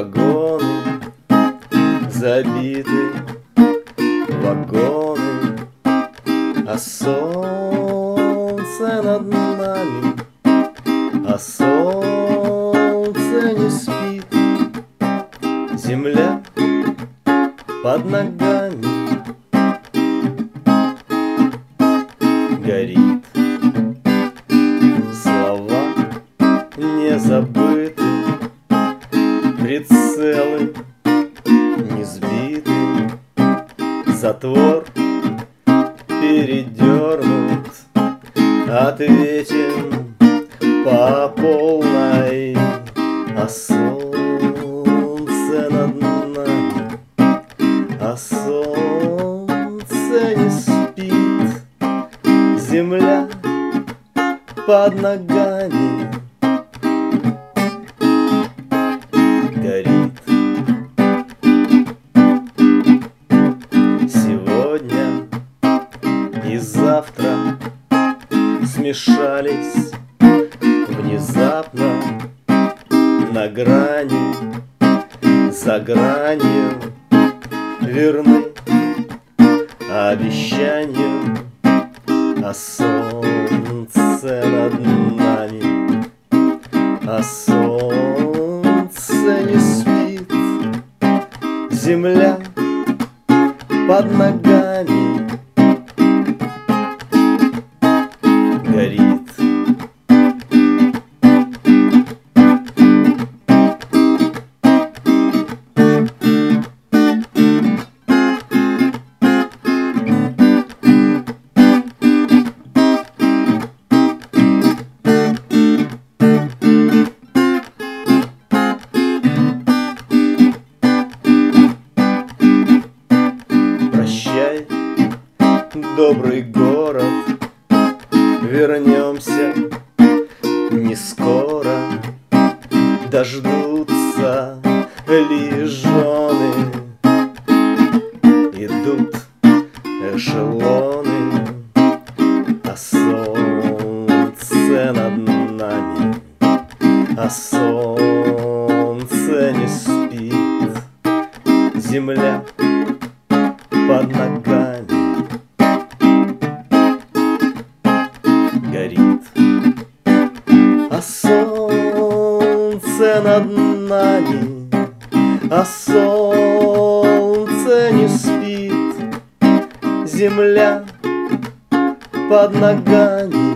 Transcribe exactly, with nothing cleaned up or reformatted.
Вагоны забиты, вагоны, а солнце над нами, а солнце не спит. Земля под ногами горит. Слова не забыты, прицелы не сбиты, затвор передернут. Ответим по полной, а солнце над нами, а солнце не спит. Земля под ногами горит. Сегодня и завтра смешались внезапно на грани, за гранью, верны обещанию, а солнце над нами, а солнце не спит. Земля под ногами горит. Прощай, добрый город, вернемся не скоро. Дождутся ли жены, идут эшелоны, а солнце над нами, а солнце не спит. Земля под ногами горит, а солнце над нами, а солнце не спит. Земля под ногами